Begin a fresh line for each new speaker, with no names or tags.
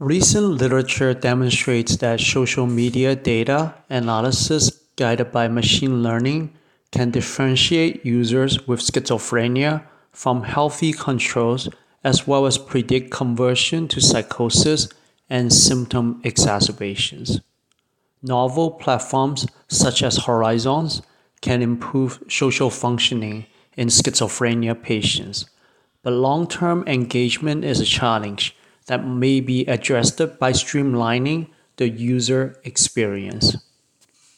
Recent literature demonstrates that social media data analysis guided by machine learning can differentiate users with schizophrenia from healthy controls as well as predict conversion to psychosis and symptom exacerbations. Novel platforms such as Horizons can improve social functioning in schizophrenia patients, but long-term engagement is a challenge that may be addressed by streamlining the user experience.